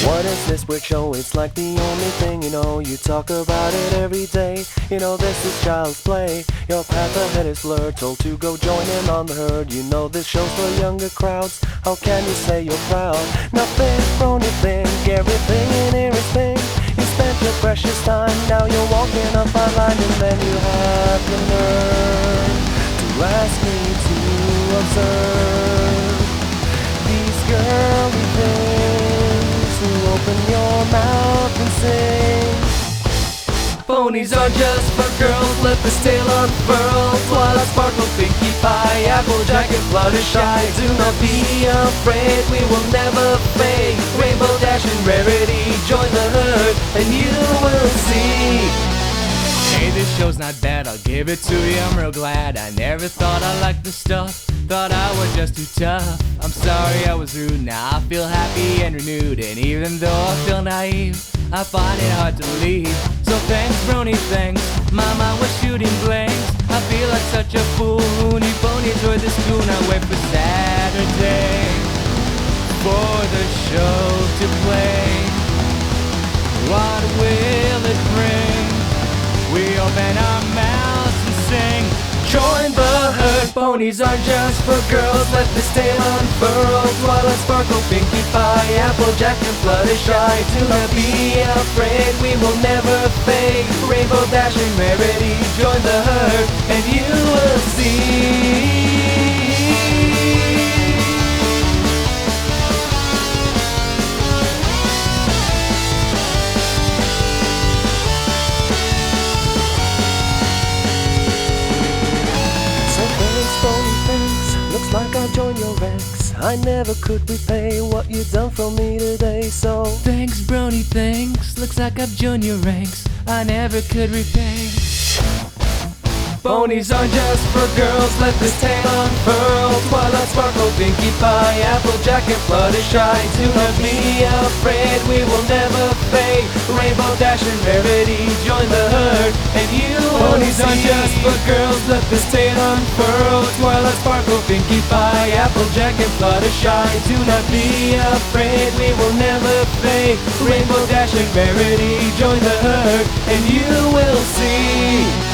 What is this weird show? It's like the only thing you know. You talk about it every day. You know this is child's play. Your path ahead is blurred, told to go join in on the herd. You know this show's for younger crowds. How can you say you're proud? Nothing thrown you think, everything in here is pink. You spent your precious time, now you're walking up our line, and then you have the nerve to ask me to observe these girly things. To open your mouth and sing. Ponies are just for girls, let this tail unfurl. Twilight sparkle, pinkie pie, applejack and fluttershy. Do not be afraid, we will never fade. Rainbow dash and rarity, join the herd and you will see. Hey, this show's not bad, I'll give it to you, I'm real glad. I never thought I liked the stuff, thought I was just too tough. I'm sorry I was rude, now I feel happy and renewed. And even though I feel naive, I find it hard to leave. So thanks, Brony, thanks, my mind was shooting blanks. I feel like such a fool, Looney Pony enjoy this tune. I wait for Saturday for the show to play. What will it bring? We open our mouths and sing. Join the herd, ponies are just for girls, let this tail unfurl. Twilight sparkle, pinkie pie, applejack and fluttershy. Do not be afraid, we will never fade. Rainbow dash and rarity, join the herd and you will see. Looks like I joined your ranks. I never could repay what you done for me today, so thanks, Brony, thanks. Looks like I've joined your ranks. I never could repay. Ponies are just for girls, let this tail unfurl. Twilight sparkle, pinkie pie, applejack and fluttershy. Do not be afraid, we will never fade. Rainbow dash and rarity, join the herd and you will Ponies see. are just for girls, let this tail unfurl. Twilight sparkle, pinkie pie, applejack and fluttershy. Do not be afraid, we will never fade. Rainbow dash and rarity, join the herd and you will see.